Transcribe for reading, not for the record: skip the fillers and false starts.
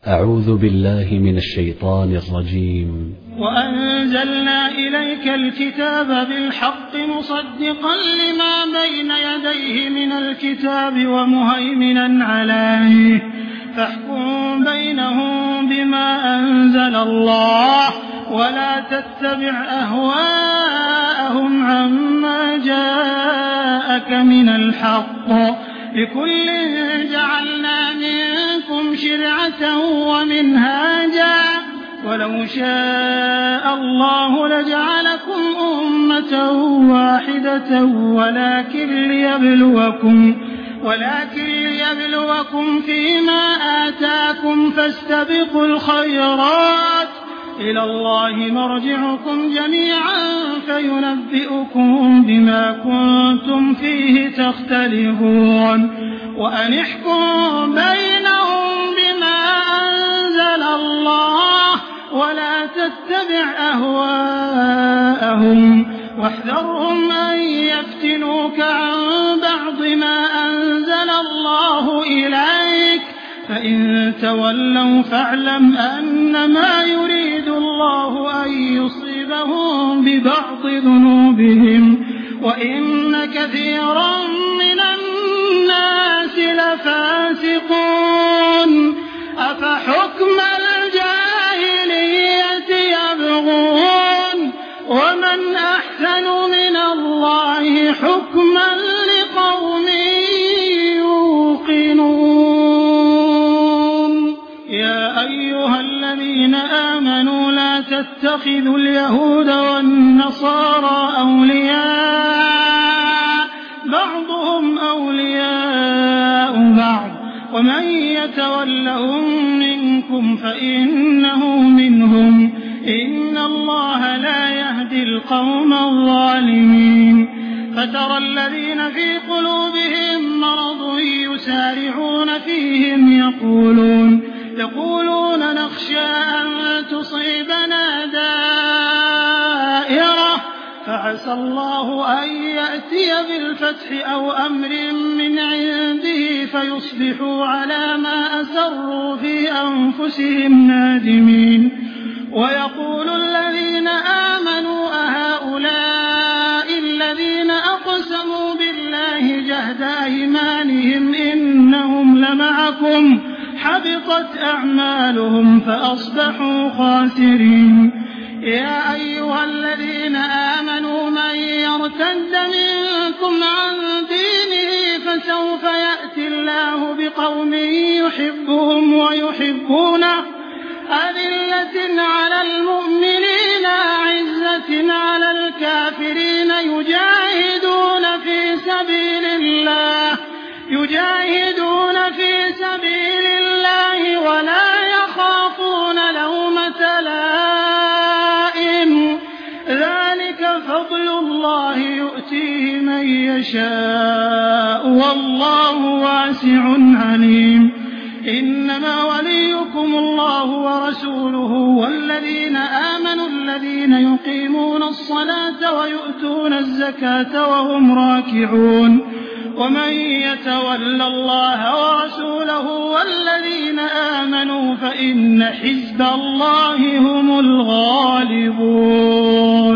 أعوذ بالله من الشيطان الرجيم. وأنزلنا إليك الكتاب بالحق مصدقا لما بين يديه من الكتاب ومهيمنا عليه فاحكم بينهم بما أنزل الله ولا تتبع أهواءهم عما جاءك من الحق لكل جعلنا منكم شرعة ومنهاجا ولو شاء الله لجعلكم أمة واحدة ولكن ليبلوكم فيما آتاكم فاستبقوا الخيرات إلى الله مرجعكم جميعا فينبئكم بما كنتم فيه تختلفون وأن احكم بينهم بما أنزل الله ولا تتبع أهواءهم واحذرهم أن يفتنوك عن بعض ما أنزل الله إليك فإن تولوا فاعلم أنما يريد الله أن يصيبهم ببعض ذنوبهم وإن كثيرا من الناس لفاسقون أفحكم الجاهلية يبغون ومن أحسن من الله حكما لقوم يوقنون. يا أيها الذين آمنوا لا تتخذوا اليهود والنصارى أولياء بعضهم أولياء بعض ومن يتولهم منكم فإنه منهم إن الله لا يهدي القوم الظالمين. فترى الذين في قلوبهم مرض يسارعون فيهم يقولون نخشى أن تصيبنا دائرة فعسى الله أن يأتي بالفتح أو أمر من عنده فيصبحوا على ما أسروا في أنفسهم نادمين. ويقول الذين آمنوا أهؤلاء الذين أقسموا بالله جهد أيمانهم إنهم لمعكم حبطت أعمالهم فأصبحوا خاسرين. يا أيها الذين آمنوا من يرتد منكم عن دينه فسوف يأتي الله بقوم يحبهم ويحبونه أذلة على المؤمنين أعزة على الكافرين يجاهدون في سبيل الله ولا يخافون لومة لائم ذلك فضل الله يؤتيه من يشاء والله واسع عليم. إنما وليكم الله ورسوله والذين آمنوا الذين يقيمون الصلاة ويؤتون الزكاة وهم راكعون ومن يتول الله ورسوله والذين آمنوا فإن حزب الله هم الغالبون.